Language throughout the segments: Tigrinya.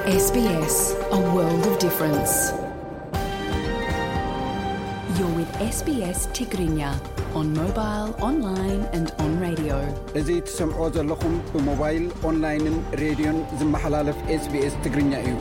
SBS, a world of difference. You're with SBS Tigrinya on mobile, online and on radio. እዚህ ትሰምዑ ዘለኹም ብሞባይል ኦንላይንን ሬድዮን ዝመሓላለፍ SBS ትግርኛ እዩ።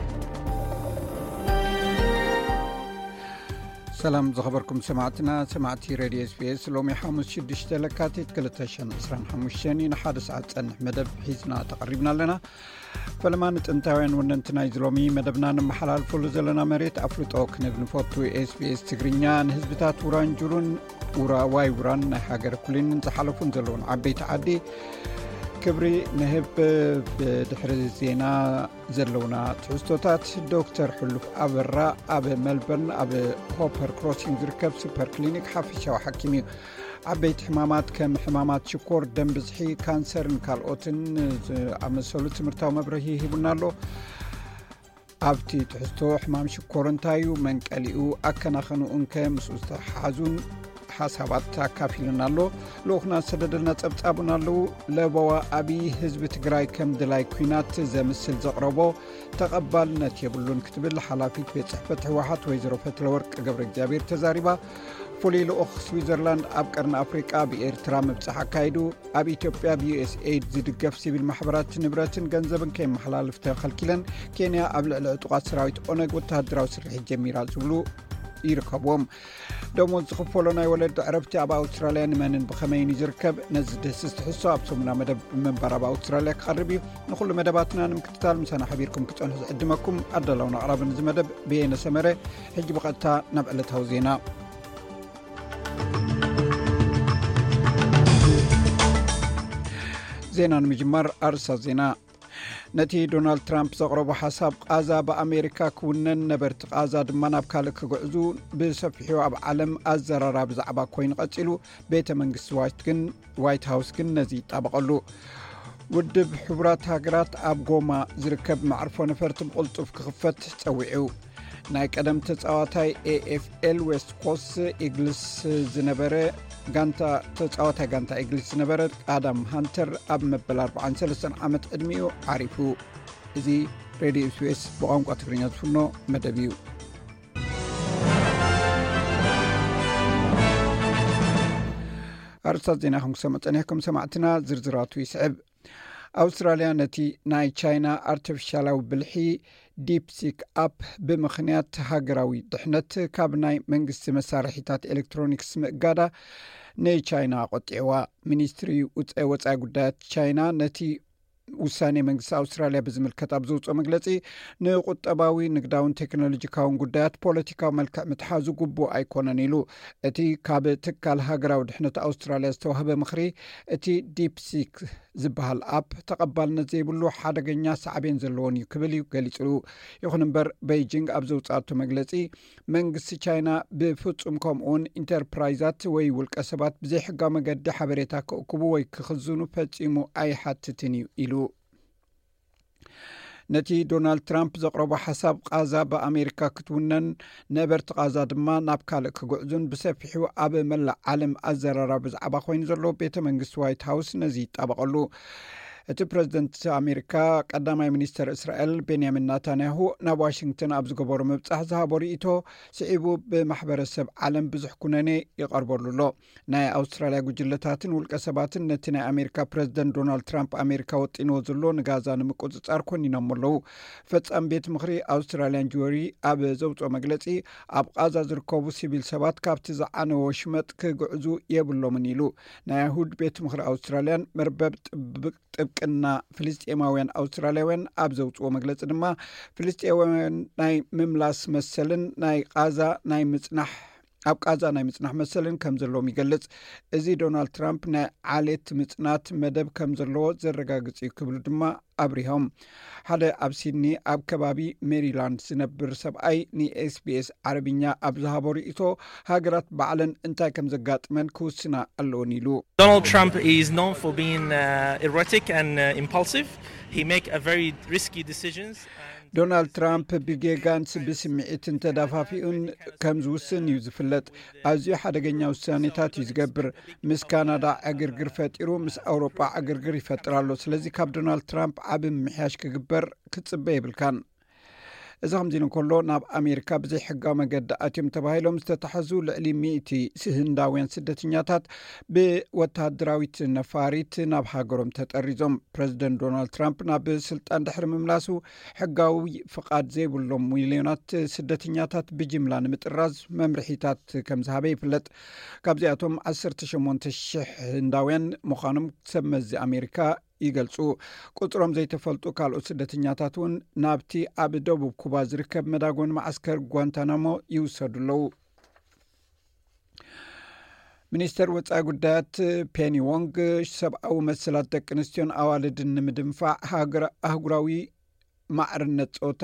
ሰላም ዝኸበርኩም ሰማዕቲ ሬድዮ SBS ሎሚ ሐሙስ 6 ለካቲት 2025 ንሓደ ሰዓት ፀንሕ መደብ ሒዝና ተቐሪብና ኣለና። ፈለማን ጥንታውያን ወነንትናይ ዝሎሚ መደብና ንመሓላልፈሉ ዘለና መሬት ኣፍልጦ ክንብ ንፈቱ SBS ትግርኛ ንህዝብታት ውራንጁሩን ውራን ናይ ሃገር ኩልን ዝሓለፉን ዘለውን ዓበይቲ ዓዲ ክብሪ ንህብ ብድሕሪ ዜና ዘለውና ትሕዝቶታት ዶክተር ሕሉፍ ኣበራ ኣብ ሜልበርን ኣብ ሆፐር ክሮሲንግ ዝርከብ ሱፐር ክሊኒክ ሓፈሻዊ ሓኪም እዩ። ዓበይቲ ሕማማት ከም ሕማማት ሽኮር፣ ደም ብዝሒ፣ ካንሰርን ካልኦትን ኣመሰሉ ትምህርታዊ መብርሂ ሂቡና ኣሎ። ኣብቲ ትሕዝቶ ሕማም ሽኮር እንታይ እዩ፣ መንቀሊኡ ኣከናኸኑኡን ከምስኡ ዝተሓዙን ሓሳባት ኣካፊልና ኣሎ። ልኡኽና ሰደደልና ጸብጻቡን ኣለዉ። ለበዋ ኣብዪ ህዝቢ ትግራይ ከም ድላይ ኩናት ዘምስል ዘቕረቦ ተቐባልነት የብሉን ክትብል ሓላፊት ቤት ጽሕፈት ህወሓት ወይዘሮ ፈትለወርቅ ገብረ እግዚኣብሔር ተዛሪባ። ፍሉይ ልኡኽ ስዊዘርላንድ ኣብ ቀርኒ ኣፍሪቃ ብኤርትራ ምብጻሕ ኣካይዱ። ኣብ ኢትዮጵያ ብዩኤስኤድ ዝድገፍ ሲቪል ማሕበራት ንብረትን ገንዘብን ከይመሓላልፍ ተኸልኪለን። ኬንያ ኣብ ልዕሊ ዕጡቓት ሰራዊት ኦነግ ወተሃደራዊ ስርሒት ጀሚራ ዝብሉ ይርከብዎም። ደሞዝ ዝኽፈሎ ናይ ወለዲ ዕረፍቲ ኣብ ኣውስትራልያ ንመንን ብኸመይን ዝርከብ ነዚ ድህስስ ትሕሶ ኣብ ሰሙና መደብ መንበር ኣብ ኣውስትራልያ ክቐርብ እዩ። ንኹሉ መደባትና ንምክትታል ምሳና ሓቢርኩም ክፀንሑ ዝዕድመኩም ኣዳላውና ኣቕራብ ንዚ መደብ ብየነ ሰመረ። ሕጂ ብቐጥታ ናብ ዕለታዊ ዜና ዜና ንምጅማር ኣርእስታት ዜና። ነቲ ዶናልድ ትራምፕ ዘቕረቦ ሓሳብ ቃዛ ብኣሜሪካ ክውነን ነበርቲ ቃዛ ድማ ናብ ካልእ ክጉዕዙ ብሰፊሑ ኣብ ዓለም ኣዘራራ ብዛዕባ ኮይኑ ቀፂሉ። ቤተ መንግስቲ ዋይት ሃውስ ግን ነዚ ይጣበቐሉ። ውድብ ሕቡራት ሃገራት ኣብ ጎማ ዝርከብ መዕርፎ ነፈርቲ ብቕልጡፍ ክኽፈት ፀዊዑ። ናይ ቀደም ተፃዋታይ AFL ዌስት ኮስት ኢግልስ ዝነበረ ተፃዋታይ ጋንታ ኢግልስ ዝነበረ ኣዳም ሃንተር ኣብ መበል 43 ዓመት ዕድሚኡ ዓሪፉ። እዚ ሬድዮ SBS ብቋንቋ ትግርኛ ዝፍኖ መደብ እዩ። ኣርስታት ዜና ከም ፀኒሕኩም ሰማዕትና ዝርዝራቱ ይስዕብ። ኣውስትራልያ ነቲ ናይ ቻይና ኣርቲፊሻላዊ ብልሒ ዲፕሲክ ኣፕ ብምኽንያት ሃገራዊ ድሕነት ካብ ናይ መንግስቲ መሳርሒታት ኤሌክትሮኒክስ ምእጋዳ ንቻይና ቆጢዕዋ። ሚኒስትሪ ወፃኢ ጉዳያት ቻይና ነቲ ውሳኔ መንግስቲ ኣውስትራልያ ብዝምልከት ኣብ ዘውፅኦ መግለፂ ንቁጠባዊ ንግዳውን ቴክኖሎጂካውን ጉዳያት ፖለቲካዊ መልክዕ ምትሓዙ ግቡእ ኣይኮነን ኢሉ። እቲ ካብ ትካል ሃገራዊ ድሕነት ኣውስትራልያ ዝተዋህበ ምኽሪ እቲ ዲፕሲክ ዝበሃል ኣፕ ተቐባልነት ዘይብሉ ሓደገኛ ሳዕቤን ዘለዎን እዩ ክብል እዩ ገሊጹ። ይኹን እምበር ቤይጂንግ ኣብ ዘውፃቶ መግለፂ መንግስቲ ቻይና ብፍጹም ከምኡውን ኢንተርፕራይዛት ወይ ውልቀ ሰባት ብዘይ ሕጋዊ መገዲ ሓበሬታ ክእክቡ ወይ ክኽዝኑ ፈጺሙ ኣይሓትትን እዩ ኢሉ። ነቲ ዶናልድ ትራምፕ ዘቕረቦ ሓሳብ ቃዛ ብኣሜሪካ ክትውነን ነበርቲ ቃዛ ድማ ናብ ካልእ ክጉዕዙን ብሰፊሑ ኣብ መላእ ዓለም ኣዘራራ ብዛዕባ ኮይኑ ዘሎ ቤተ መንግስቲ ዋይት ሃውስ ነዚ ይጣበቐሉ። እቲ ፕረዚደንት ኣሜሪካ ቀዳማይ ሚኒስተር እስራኤል ቤንያሚን ናታንያሁ ናብ ዋሽንግተን ኣብ ዝገበሩ ምብጻሕ ዝሃቦ ርእቶ ስዒቡ ብማሕበረሰብ ዓለም ብዙሕ ኩነኔ ይቐርበሉ ኣሎ። ናይ ኣውስትራልያ ጉጅለታትን ውልቀ ሰባትን ነቲ ናይ ኣሜሪካ ፕረዚደንት ዶናልድ ትራምፕ ኣሜሪካ ወጢንዎ ዘሎ ንጋዛ ንምቁፅጻር ኮኒኖም ኣለዉ። ፈጻም ቤት ምኽሪ ኣውስትራልያን ጁሪ ኣብ ዘውፅኦ መግለፂ ኣብ ቃዛ ዝርከቡ ሲቪል ሰባት ካብቲ ዝዓነወ ሽመጥ ክግዕዙ የብሎምን ኢሉ። ናይ ኣይሁድ ቤት ምኽሪ ኣውስትራልያን መርበብ ጥብቅና ፍልስጤማውያን ኣውስትራልያውያን ኣብ ዘውፅዎ መግለፂ ድማ ፍልስጤማውያን ናይ ምምላስ መሰልን ናይ ቃዛ ናይ ምጽናሕ ኣብ ቃዛ ናይ ምጽናሕ መሰልን ከም ዘለዎም ይገልጽ። እዚ ዶናልድ ትራምፕ ናይ ዓሌት ምጽናት መደብ ከም ዘለዎ ዘረጋግጽ ክብሉ ድማ ኣብሪሆም። ሓደ ኣብ ሲድኒ ኣብ ከባቢ ሜሪላንድ ዝነብር ሰብኣይ ንኤስቢኤስ ዓረብኛ ኣብ ዝሃቦ ርእቶ ሃገራት ባዕለን እንታይ ከም ዘጋጥመን ክውስና ኣለዎን ኢሉ። Donald Trump is known for being erratic and impulsive. He make a very risky decisions. ዶናልድ ትራምፕ ብጌጋንስ ብስምዒትን ተዳፋፊኡን ከም ዝውስን እዩ ዝፍለጥ። ኣዝዩ ሓደገኛ ውሳኔታት እዩ ዝገብር። ምስ ካናዳ ዕግርግር ፈጢሩ ምስ ኣውሮጳ ዕግርግር ይፈጥር ኣሎ። ስለዚ ካብ ዶናልድ ትራምፕ ዓብ ምሕያሽ ክግበር ክጽበ ይብልካን እዚ ከምዚ ንከሎ ናብ ኣሜሪካ ብዘይ ሕጋዊ መገዲ ኣትዮም ተባሂሎም ዝተታሕዙ ልዕሊ 100 ህንዳውያን ስደተኛታት ብወተሃደራዊት ነፋሪት ናብ ሃገሮም ተጠሪዞም ፕሬዚደንት ዶናልድ ትራምፕ ናብ ስልጣን ድሕሪ ምምላሱ ሕጋዊ ፍቃድ ዘይብሎም ሚልዮናት ስደተኛታት ብጅምላ ንምጥራዝ መምርሒታት ከም ዝሃበ ይፍለጥ ካብዚኣቶም 18,000 ህንዳውያን ምዃኖም ሰብ መዚ ኣሜሪካ ይገልጹ ቁጥሮም ዘይተፈልጡ ካልኦት ስደተኛታት እውን ናብቲ ኣብ ደቡብ ኩባ ዝርከብ መዳጎን ማዓስከር ጓንታናሞ ይውሰዱለው ሚኒስተር ወጻኢ ጉዳያት ፔኒ ዎንግ ሰብኣዊ መሰላት ደቂ ኣንስትዮን ኣዋልድን ንምድንፋዕ ኣህጉራዊ ማዕርነት ጾታ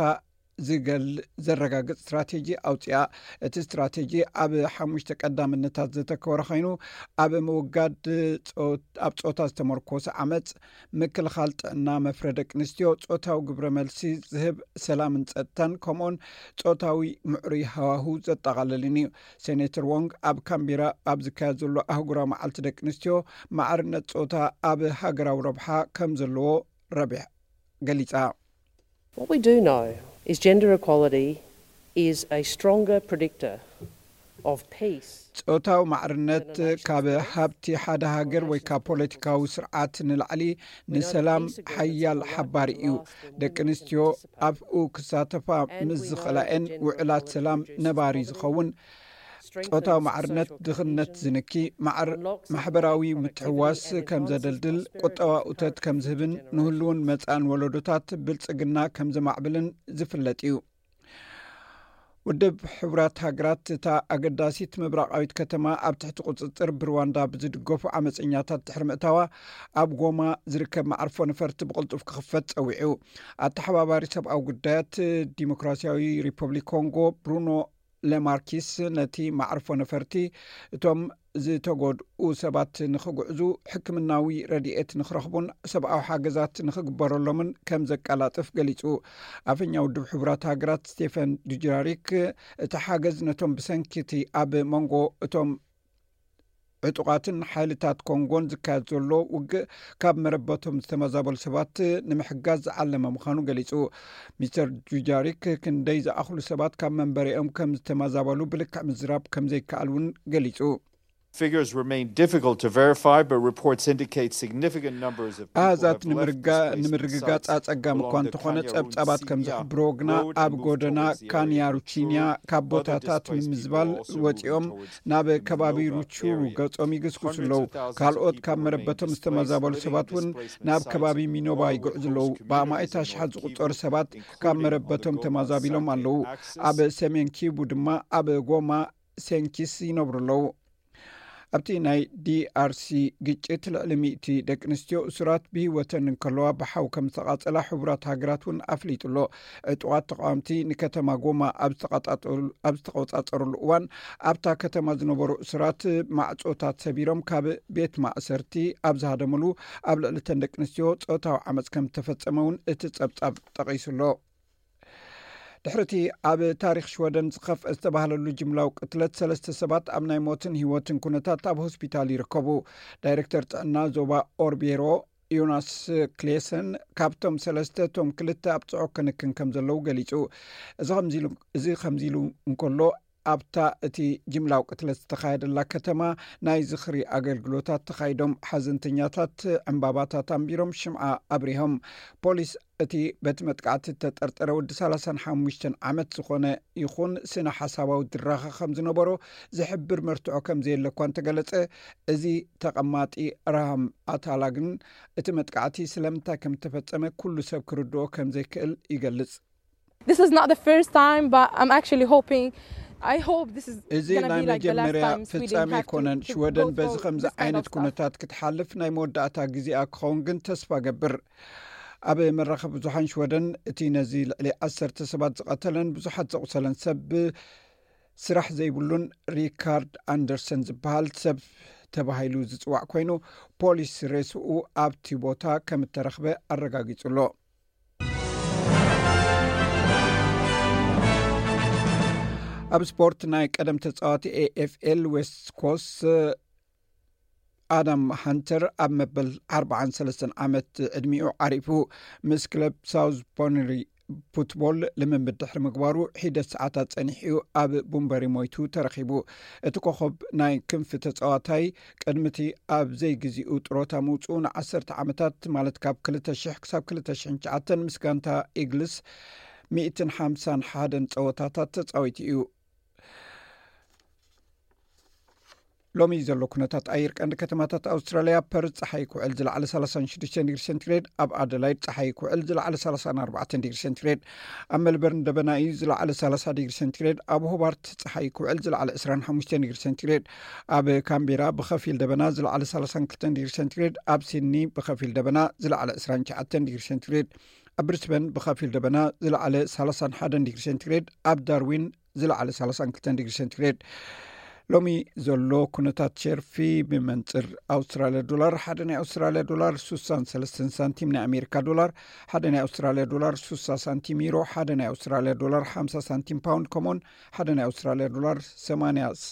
ዘረጋግጽ ስትራቴጂ ኣውፅያ እቲ ስትራቴጂ ኣብ 5 ቀዳምነታት ዘተኮረ ኮይኑ ኣብ ምውጋድ ኣብ ጾታ ዝተመርኮሰ ዓመፅ ምክልኻል ጥዕና መፍረ ደቂ ኣንስትዮ ጾታዊ ግብረ መልሲ ዝህብ ሰላምን ጸጥታን ከምኡን ጾታዊ ምዕሩይ ሃዋህው ዘጠቓልልን እዩ ሴኔተር ዎንግ ኣብ ካምቢራ ኣብ ዝካየድ ዘሎ ኣህጉራዊ መዓልቲ ደቂ ኣንስትዮ ማዕርነት ጾታ ኣብ ሃገራዊ ረብሓ ከም ዘለዎ ረቢሕ ገሊጻ What we do know is gender equality is a stronger predictor of peace. ጾታዊ ማዕርነት ካብ ሃብቲ ሓደ ሃገር ወይ ካብ ፖለቲካዊ ስርዓት ንላዕሊ ንሰላም ሓያል ሓባሪ እዩ ደቂ ኣንስትዮ ኣብኡ ክሳተፋ ምስ ዝኽእላየን ውዕላት ሰላም ነባሪ ዝኸውን ጾታዊ ማዕርነት ድኽነት ዝንኪ ማሕበራዊ ምትሕዋስ ከም ዘደልድል ቁጠባ እቶት ከም ዝህብን ንህልውን መጻን ወለዶታት ብልጽግና ከም ዘማዕብልን ዝፍለጥ እዩ ውድብ ሕብራት ሃገራት እታ ኣገዳሲት ምብራቃዊት ከተማ ኣብ ትሕቲ ቁፅጥር ብሩዋንዳ ብዝድገፉ ዓመፀኛታት ድሕሪ ምእታዋ ኣብ ጎማ ዝርከብ ማዕርፎ ነፈርቲ ብቕልጡፍ ክኽፈት ፀዊዑ ኣተሓባባሪ ሰብኣዊ ጉዳያት ዲሞክራሲያዊ ሪፐብሊክ ኮንጎ ብሩኖ ለማርኪስ ነቲ ማዕርፎ ነፈርቲ እቶም ዝተጎድኡ ሰባት ንኽጉዕዙ ሕክምናዊ ረድኤት ንኽረኽቡን ሰብኣዊ ሓገዛት ንኽግበረሎምን ከም ዘቃላጥፍ ገሊጹ ኣፈኛ ውድብ ሕቡራት ሃገራት ስቴፈን ዱጃሪክ እቲ ሓገዝ ነቶም ብሰንኪቲ ኣብ መንጎ እቶም ዕጡቃትን ሓይልታት ኮንጎን ዝካየድ ዘሎ ውግእ ካብ መረበቶም ዝተመዛበሉ ሰባት ንምሕጋዝ ዝዓለመ ምዃኑ ገሊጹ ሚስተር ዱጃሪክ ክንደይ ዝኣኽሉ ሰባት ካብ መንበሪኦም ከም ዝተመዛበሉ ብልክዕ ምዝራብ ከም ዘይከኣል እውን ገሊጹ Figures remain difficult to verify, but reports indicate significant numbers of ኣዛት ንምርግጋጽ ኣጸጋሚ እኳ እንተኾነ ጸብጻባት ከም ዝሕብሮ ግና ኣብ ጎደና ካንያሩቺንያ ካብ ቦታታት ምዝባል ወፂኦም ናብ ከባቢ ሩቹ ገጾም ይግስግሱ ኣለዉ ካልኦት ካብ መረበቶም ዝተመዛበሉ ሰባት እውን ናብ ከባቢ ሚኖባ ይጉዕዙ ኣለዉ ብኣማእታ ሽሓት ዝቁፀሩ ሰባት ካብ መረበቶም ተመዛቢሎም ኣለዉ ኣብ ሰሜን ኪቡ ድማ ኣብ ጎማ ሴንኪስ ይነብሩ ኣለዉ ኣብቲ ናይ ዲአርሲ ግጭት ልዕሊ 100 ደቂ ኣንስትዮ እሱራት ብሂወተን እንከለዋ ብሓው ከም ዝተቃጸላ ሕቡራት ሃገራት እውን ኣፍሊጡሎ ዕጡቃት ተቃዋምቲ ንከተማ ጎማ ኣብ ዝተቆጻጸሩሉ እዋን ኣብታ ከተማ ዝነበሩ እሱራት ማዕጾታት ሰቢሮም ካብ ቤት ማእሰርቲ ኣብ ዝሃደሙሉ ኣብ ልዕሊ ተን ደቂ ኣንስትዮ ጾታዊ ዓመፅ ከም ተፈጸመ እውን እቲ ጸብጻብ ጠቒሱሎ ድሕርቲ ኣብ ታሪክ ሽወደን ዝኸፍአ ዝተባህለሉ ጅምላዊ ቅትለት 3 ሰባት ኣብ ናይ ሞትን ህይወትን ኩነታት ኣብ ሆስፒታል ይርከቡ ዳይሬክተር ጥዕና ዞባ ኦርቤሮ ዮናስ ክሌሰን ካብቶም 3 ቶም 2 ኣብ ጽዑቅ ክንክን ከም ዘለው ገሊጹ እዚ ከምዚሉ እንከሎ ኣብታ እቲ ጅምላዊ ቅትለት ዝተኻየደላ ከተማ ናይ ዝኽሪ ኣገልግሎታት ተኻይዶም ሓዘንተኛታት ዕምባባታት ኣንቢሮም ሽምዓ ኣብሪሆም ፖሊስ እቲ በቲ መጥቃዕቲ ተጠርጠረ ወዲ 35 ዓመት ዝኾነ ይኹን ስነ ሓሳባዊ ድራኸ ከም ዝነበሮ ዝሕብር መርትዖ ከም ዘየለኳ እንተገለጸ እዚ ተቐማጢ ራሃም ኣታላግን እቲ መጥቃዕቲ ስለምንታይ ከም ተፈጸመ ኩሉ ሰብ ክርድኦ ከም ዘይክእል ይገልጽ This is not the first time but I'm actually hoping I hope this is እዚ ናይ መጀመርያ ፍጻሜ ኮነን ሽወደን በዚ ከምዚ ዓይነት ኩነታት ክትሓልፍ ናይ መወዳእታ ግዜኣ ክኸውን ግን ተስፋ ገብር ኣብ መራኸቢ ብዙሓን ሽወደን እቲ ነዚ ልዕሊ 10 ሰባት ዝቐተለን ብዙሓት ዘቑሰለን ሰብ ስራሕ ዘይብሉን ሪካርድ ኣንደርሰን ዝበሃል ሰብ ተባሂሉ ዝፅዋዕ ኮይኑ ፖሊስ ሬስኡ ኣብቲ ቦታ ከም እተረኽበ ኣረጋጊጹሎ ኣብ ስፖርት ናይ ቀደም ተጻዋቲ AFL ዌስት ኮስት ኣዳም ሃንተር ኣብ መበል 43 ዓመት ዕድሚኡ ዓሪፉ ምስ ክለብ ሳውዝ ፖነሪ ፉትቦል ልምምድ ድሕሪ ምግባሩ ሒደት ሰዓታት ጸኒሑ ኣብ ቡምበሪ ሞይቱ ተረኺቡ እቲ ኮኸብ ናይ ክንፊ ተጻዋታይ ቅድሚቲ ኣብ ዘይግዚኡ ጥሮታ ምውፁኡ ን10 ዓመታት ማለት ካብ 2000 ክሳብ 2009 ምስ ጋንታ ኢግልስ 151 ጸወታታት ተጻዊቱ እዩ ሎሚ ዘሎ ኩነታት ኣየር ቀንዲ ከተማታት ኣውስትራልያ ፐርዝ ፀሓይ ኩዕል ዝለዓለ 36 ዲግሪ ሴንቲግሬድ ኣብ ኣደላይድ ፀሓይ ኩዕል ዝለዓለ 34 ዲግሪ ሴንቲግሬድ ኣብ ሜልበርን ደበና እዩ ዝለዓለ 30 ዲግሪ ሴንቲግሬድ ኣብ ሆባርት ፀሓይ ኩዕል ዝለዓለ 25 ዲግሪ ሴንቲግሬድ ኣብ ካምቤራ ብኸፊል ደበና ዝለዓለ 32 ዲግሪ ሴንቲግሬድ ኣብ ሲድኒ ብኸፊል ደበና ዝለዓለ 29 ዲግሪ ሴንቲግሬድ ኣብ ብሪስበን ብኸፊል ደበና ዝለዓለ 31 ዲግሪ ሴንቲግሬድ ኣብ ዳርዊን ዝለዓለ 32 ዲግሪ ሴንቲግሬድ ሎሚ ዘሎ ኩነታት ሸርፊ ብመንጽር ኣውስትራልያ ዶላር ሓደ ናይ ኣውስትራልያ ዶላር 63 ሳንቲም ናይ ኣሜሪካ ዶላር ሓደ ናይ ኣውስትራልያ ዶላር 60 ሳንቲም ዩሮ ሓደ ናይ ኣውስትራልያ ዶላር 50 ሳንቲም ፓውንድ ኮሞን ሓደ ናይ ኣውስትራልያ ዶላር 80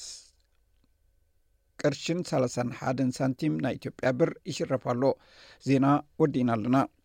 ቅርሽን 31 ሳንቲም ናይ ኢትዮጵያ ብር ይሽረፋሎ ዜና ወዲና ኣለና